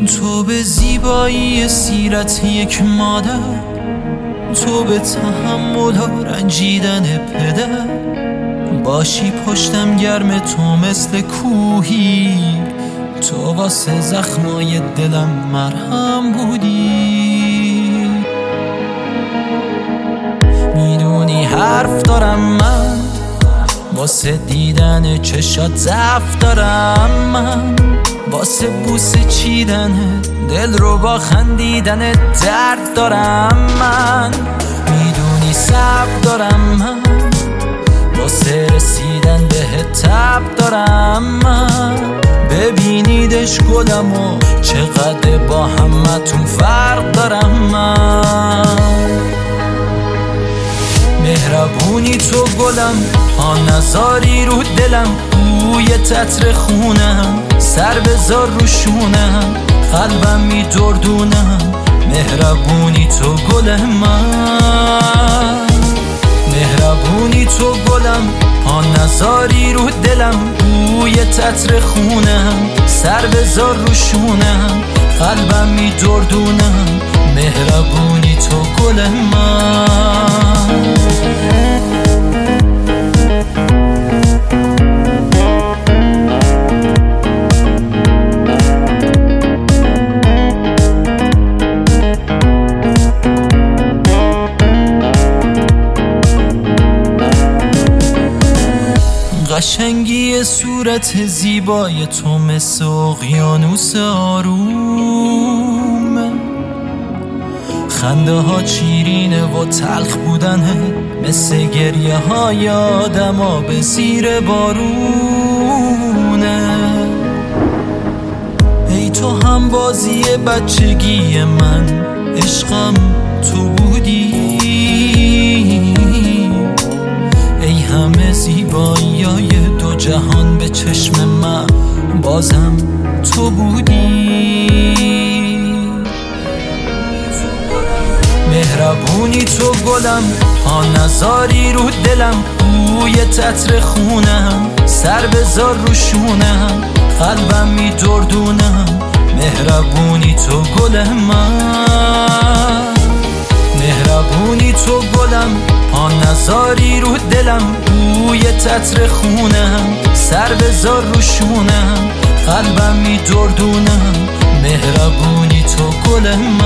تو به زیبایی سیرت یک مادر، تو به تحمل و رنجیدن پدر، باشی پشتم گرم تو مثل کوهی، تو واسه زخمای دلم مرهم بودی. میدونی حرف دارم من، واسه دیدن چشات ضعف دارم من، واسه بوسه چیدن دل رو با خندیدن درد دارم من. میدونی صبر دارم من، واسه رسیدن به تب دارم من. ببینیدش گلم و چقدر با همتون فرق دارم من. مهربونی تو گلم، ها نزاری رو دلم، بوی تتر خونم، سر بذار رو شونم، قلبم میدردونم. مهربونی تو گل من، مهربونی تو گلم، ها نزاری رو دلم، بوی تتر خونم، سر بذار رو شونم، قلبم میدردونم. مهربونی تو گل من. قشنگی صورت زیبای تو مثل اقیانوس آرومه، خنده ها شیرینه و تلخ بودنه، مثل گریه های آدم ها به زیر بارونه. ای تو هم بازی بچگی من، عشقم تو بودی. ای همه زیباییای دو جهان به چشم من، بازم تو بودی. مهربونی تو گلم، ها نزاری رو دلم، بوی تتر خونم، سر بذار رو شونم، قلبم میدردونم. مهربونی تو گل من، مهربونی تو گلم، ها نزاری رو دلم، بوی تتر خونم، سر بذار رو شونم، قلبم میدردونم. مهربونی تو گل من.